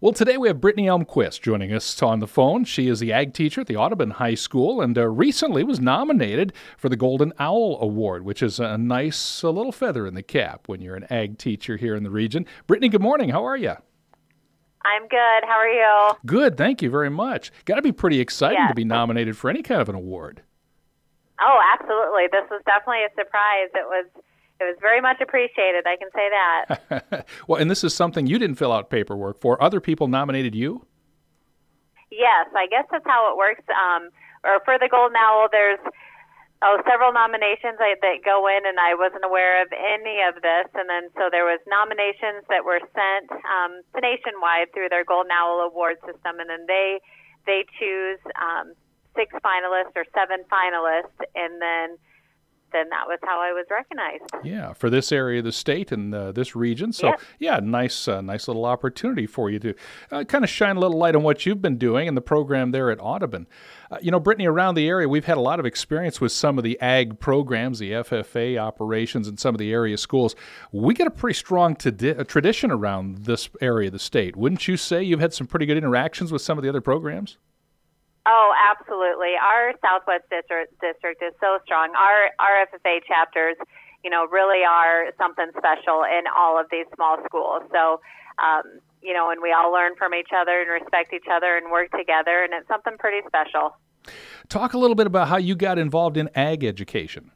Well, today we have Brittany Elmquist joining us on the phone. She is the ag teacher at the Audubon High School and recently was nominated for the Golden Owl Award, which is a nice little feather in the cap when you're an ag teacher here in the region. Brittany, good morning. How are you? I'm good. How are you? Good. Thank you very much. Got to be pretty exciting Yes. to be nominated for any kind of an award. Oh, absolutely. This was definitely a surprise. It was very much appreciated. I can say that. Well, and this is something you didn't fill out paperwork for. Other people nominated you? Yes, I guess that's how it works. Or for the Golden Owl, there's several nominations that go in, and I wasn't aware of any of this. And then so there was nominations that were sent to Nationwide through their Golden Owl Award system, and then they choose 6 finalists or 7 finalists, and then that was how I was recognized. Yeah, for this area of the state and this region. So, Yep. yeah, nice little opportunity for you to kind of shine a little light on what you've been doing in the program there at Audubon. Brittany, around the area, we've had a lot of experience with some of the ag programs, the FFA operations in some of the area schools. We got a pretty strong tradition around this area of the state. Wouldn't you say you've had some pretty good interactions with some of the other programs? Oh, absolutely. Our Southwest district is so strong. Our FFA chapters, really are something special in all of these small schools. So, and we all learn from each other and respect each other and work together, and it's something pretty special. Talk a little bit about how you got involved in ag education.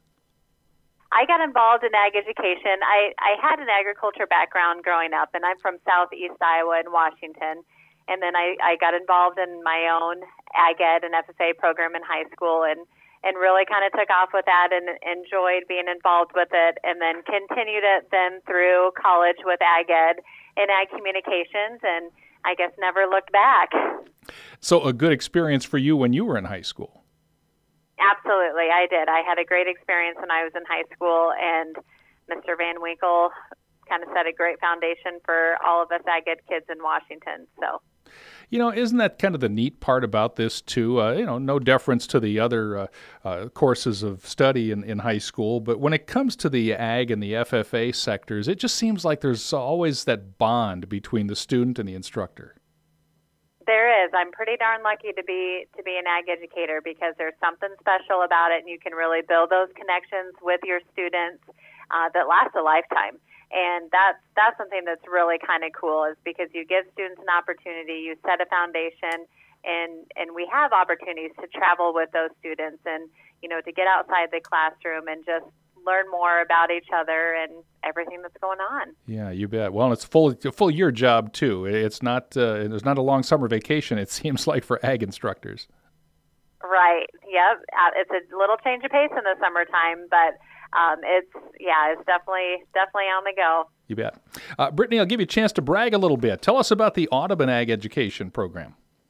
I got involved in ag education. I had an agriculture background growing up, and I'm from southeast Iowa in Washington. And then I got involved in my own ag ed and FFA program in high school and really kind of took off with that and enjoyed being involved with it, and then continued it then through college with ag ed and ag communications, and I guess never looked back. So a good experience for you when you were in high school. Absolutely, I did. I had a great experience when I was in high school, and Mr. Van Winkle kind of set a great foundation for all of us ag ed kids in Washington. So. Isn't that kind of the neat part about this, too? No deference to the other courses of study in high school, but when it comes to the ag and the FFA sectors, it just seems like there's always that bond between the student and the instructor. There is. I'm pretty darn lucky to be an ag educator because there's something special about it, and you can really build those connections with your students that last a lifetime. And that's something that's really kind of cool, is because you give students an opportunity, you set a foundation, and we have opportunities to travel with those students and, to get outside the classroom and just learn more about each other and everything that's going on. Yeah, you bet. Well, it's a full year job, too. It's not there's not a long summer vacation, it seems like, for ag instructors. Right. Yep. It's a little change of pace in the summertime, but it's definitely on the go. You bet. Brittany, I'll give you a chance to brag a little bit. Tell us about the Audubon Ag Education Program.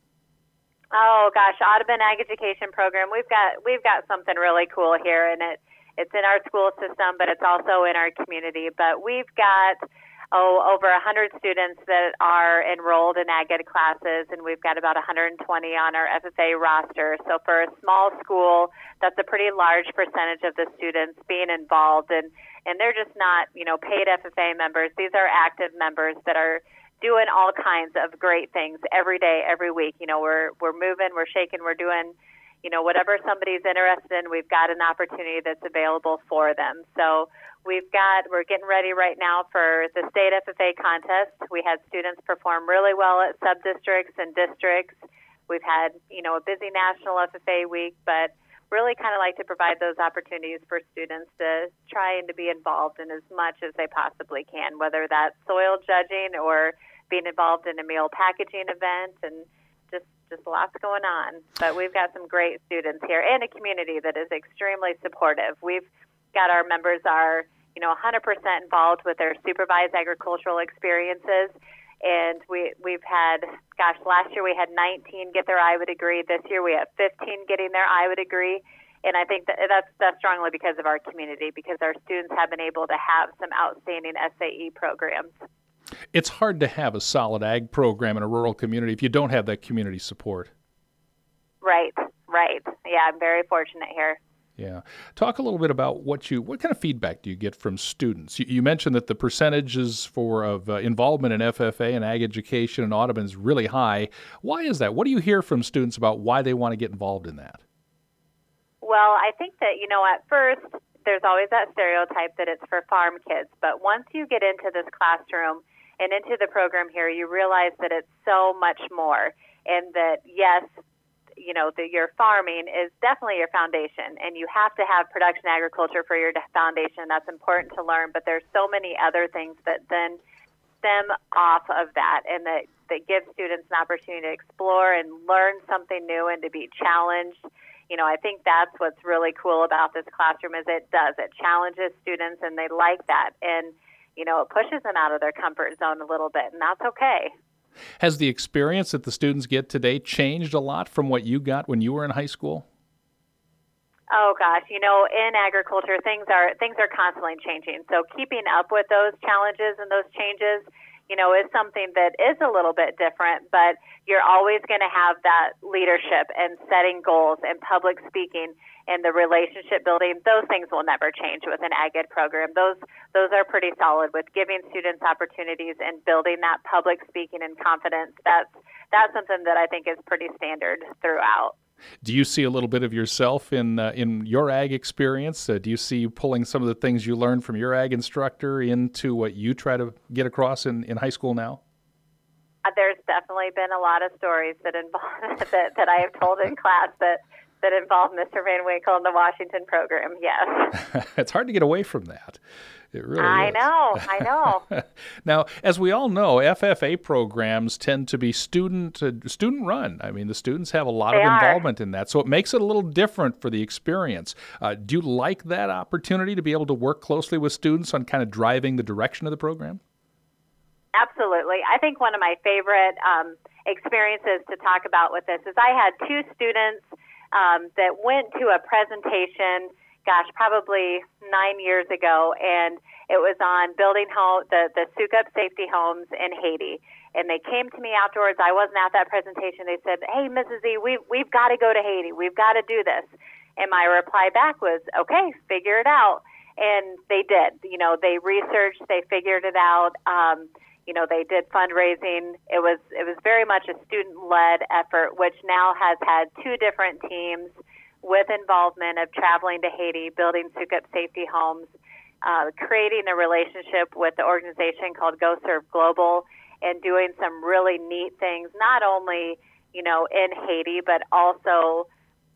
Oh gosh, Audubon Ag Education Program. We've got something really cool here, and it's in our school system, but it's also in our community. But we've got over 100 students that are enrolled in ag ed classes, and we've got about 120 on our FFA roster. So for a small school, that's a pretty large percentage of the students being involved, and they're just not, paid FFA members. These are active members that are doing all kinds of great things every day, every week. We're moving, we're shaking, we're doing, whatever somebody's interested in, we've got an opportunity that's available for them. So we're getting ready right now for the state FFA contest. We had students perform really well at sub-districts and districts. We've had, a busy national FFA week, but really kind of like to provide those opportunities for students to try and to be involved in as much as they possibly can, whether that's soil judging or being involved in a meal packaging event, and just lots going on. But we've got some great students here and a community that is extremely supportive. We've got our members are 100% involved with their supervised agricultural experiences. And we've had, last year we had 19 get their Iowa degree. This year we have 15 getting their Iowa degree. And I think that's strongly because of our community, because our students have been able to have some outstanding SAE programs. It's hard to have a solid ag program in a rural community if you don't have that community support. Right. Yeah, I'm very fortunate here. Yeah. Talk a little bit about what kind of feedback do you get from students? You mentioned that the percentages of involvement in FFA and ag education in Audubon is really high. Why is that? What do you hear from students about why they want to get involved in that? Well, I think that, at first, there's always that stereotype that it's for farm kids. But once you get into this classroom and into the program here, you realize that it's so much more. And that, yes, your farming is definitely your foundation. And you have to have production agriculture for your foundation. That's important to learn. But there's so many other things that then stem off of that and that give students an opportunity to explore and learn something new and to be challenged. I think that's what's really cool about this classroom is it challenges students and they like that. And, it pushes them out of their comfort zone a little bit, and that's okay. Has the experience that the students get today changed a lot from what you got when you were in high school? Oh gosh, in agriculture, things are constantly changing. So keeping up with those challenges and those changes, is something that is a little bit different, but you're always going to have that leadership and setting goals and public speaking and the relationship building. Those things will never change with an ag ed program. Those are pretty solid with giving students opportunities and building that public speaking and confidence. That's something that I think is pretty standard throughout. Do you see a little bit of yourself in your ag experience? Do you see you pulling some of the things you learned from your ag instructor into what you try to get across in high school now? There's definitely been a lot of stories that involve that I have told in class that involve Mr. Van Winkle and the Washington program. Yes, it's hard to get away from that. It really is. I know. Now, as we all know, FFA programs tend to be student run. I mean, the students have a lot of involvement in that, so it makes it a little different for the experience. Do you like that opportunity to be able to work closely with students on kind of driving the direction of the program? Absolutely. I think one of my favorite experiences to talk about with this is I had two students that went to a presentation, probably 9 years ago, and it was on building the Sukup safety homes in Haiti. And they came to me afterwards. I wasn't at that presentation. They said, "Hey, Mrs. E, we've got to go to Haiti. We've got to do this." And my reply back was, "Okay, figure it out." And they did. They researched, they figured it out. They did fundraising. It was very much a student-led effort, which now has had two different teams with involvement of traveling to Haiti, building Sukup safety homes, creating a relationship with the organization called Go Serve Global, and doing some really neat things, not only, in Haiti, but also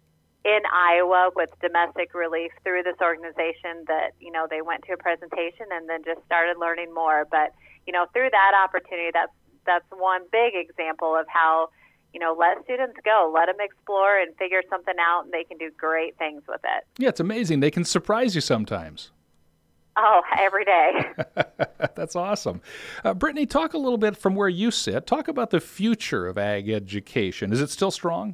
in Iowa with domestic relief through this organization that, they went to a presentation and then just started learning more. But, through that opportunity, that's one big example of how, let students go, let them explore and figure something out, and they can do great things with it. Yeah, it's amazing. They can surprise you sometimes. Oh, every day. That's awesome. Brittany, talk a little bit from where you sit. Talk about the future of ag education. Is it still strong?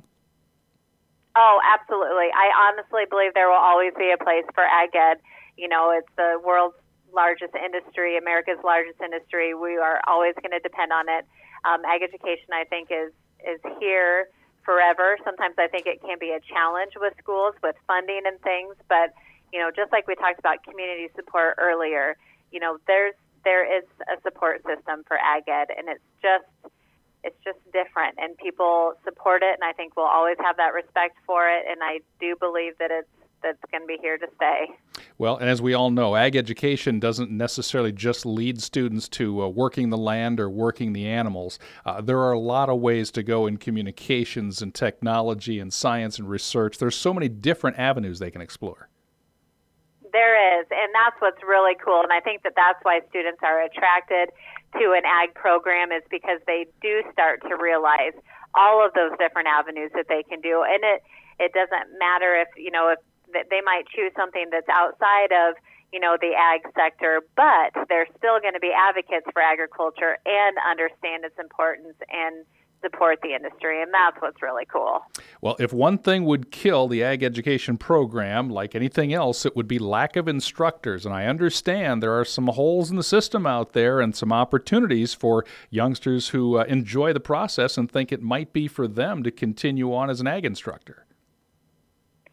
Oh, absolutely. I honestly believe there will always be a place for ag ed. It's the world's largest industry, America's largest industry. We are always going to depend on it. Ag education, I think, is here forever. Sometimes I think it can be a challenge with schools, with funding and things. But, just like we talked about community support earlier, there is a support system for ag ed, and it's just different, and people support it, and I think we'll always have that respect for it, and I do believe that that's going to be here to stay. Well, and as we all know, ag education doesn't necessarily just lead students to working the land or working the animals. There are a lot of ways to go in communications and technology and science and research. There's so many different avenues they can explore. There is, and that's what's really cool, and I think that's why students are attracted to an ag program, is because they do start to realize all of those different avenues that they can do. And it doesn't matter if they might choose something that's outside of the ag sector, but they're still going to be advocates for agriculture and understand its importance and support the industry, and that's what's really cool. Well, if one thing would kill the ag education program, like anything else, it would be lack of instructors. And I understand there are some holes in the system out there and some opportunities for youngsters who enjoy the process and think it might be for them to continue on as an ag instructor.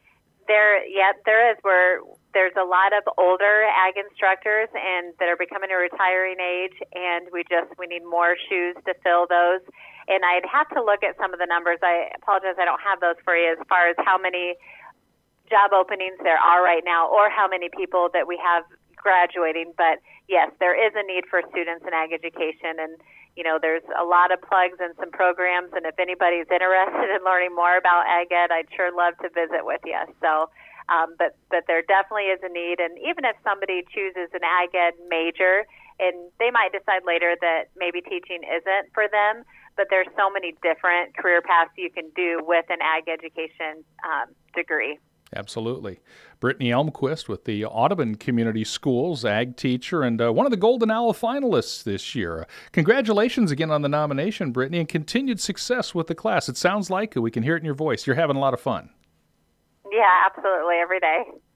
There is. There's a lot of older ag instructors and that are becoming a retiring age, and we need more shoes to fill those. And I'd have to look at some of the numbers. I apologize, I don't have those for you as far as how many job openings there are right now or how many people that we have graduating. But yes, there is a need for students in ag education, and there's a lot of plugs and some programs, and if anybody's interested in learning more about ag ed, I'd sure love to visit with you. So, but there definitely is a need, and even if somebody chooses an ag ed major, and they might decide later that maybe teaching isn't for them, but there's so many different career paths you can do with an ag education degree. Absolutely. Brittany Elmquist with the Audubon Community Schools ag teacher and one of the Golden Owl finalists this year. Congratulations again on the nomination, Brittany, and continued success with the class. It sounds like we can hear it in your voice. You're having a lot of fun. Yeah, absolutely, every day.